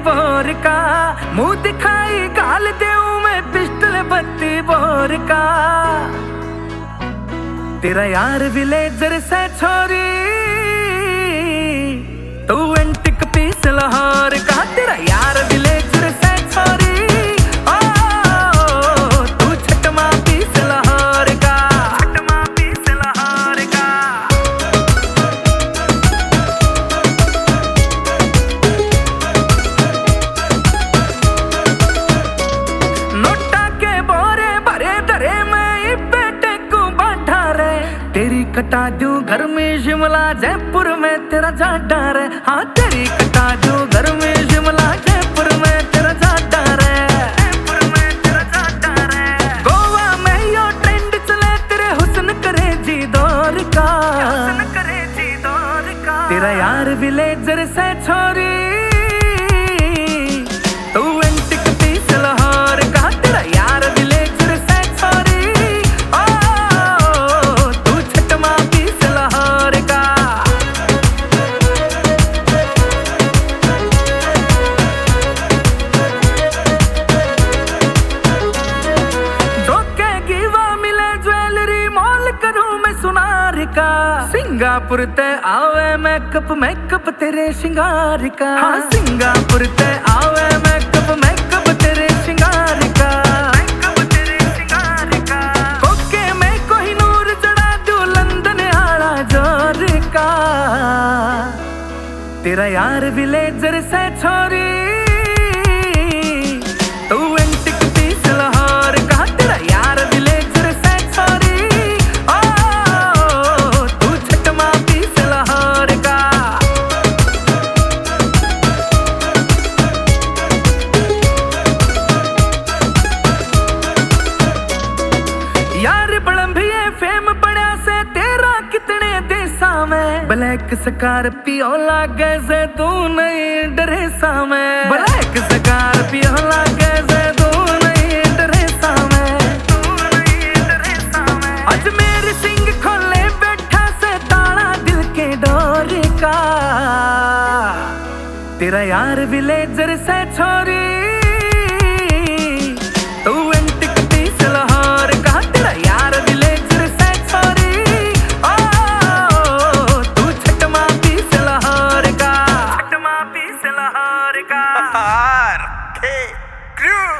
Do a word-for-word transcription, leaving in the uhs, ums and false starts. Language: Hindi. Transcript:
बोर का, मुंह दिखाई गाल देऊं मैं पिस्टल बत्ती बोर का। तेरा यार विलेजर से छोरी, तू एंटिक पीस लाहौर का। तेरा यार विलेजर से छोरी, ओ तू छटमा पीस लाहौर का, छटमा पीस लाहौर का। नोटा के बोरे भरे धरे मैं बेटे को बांटा रे। तेरी कटा दूं घर में शिमला जयपुर में तेरा जाडा रे। हाँ तेरी कटा दूं घर में शिमला जयपुर में तेरा जाडा रे, जयपुर में तेरा जाडा रे। गोवा में यो ट्रेंड चले तेरे हुस्न करे जी दौर का, हुस्न करे जी दौर का। तेरा यार विलेजर से छोरी, तू एंटिक पीस लाहौर का। तेरा यार विलेजर से छोरी, ओ तू छटमा पीस लाहौर का। जो कहेगी वो मिले ज्वेलरी मॉल करूं मैं सुनार का। सिंगापुर ते आवे मेकअप मेकअप तेरे श्रृंगार का। हाँ सिंगापुर ते आवे मेकअप मेकअप तेरे श्रृंगार का, मेकअप तेरे श्रृंगार का। कोके में कोहिनूर चढ़ा दूं लंदन आला जोर का। तेरा यार विलेजर से छोरी, तू एंटिक पीस लाहौर का। तेरा यार विलेजर से छोरी, ओ तू छटमा पीस लाहौर का। यार बड़ंभिए फेम पड़ा से तेरा कितने देसा में। ब्लैक स्कॉर्पियो लागे से तू नहीं ड्रेसा में। ब्लैक स्कॉर्पियो लागे से तू नहीं ड्रेसा में, तू नहीं ड्रेसा में। अजमेर सिंह खोले बैठा से ताला दिल के डोर का। तेरा यार विलेजर से छोरी, तू एंटिक पीस लाहौर का। तेरा यार विलेजर से छोरी, ओ तू छटमा पीस लाहौर का, छटमा पीस लाहौर का।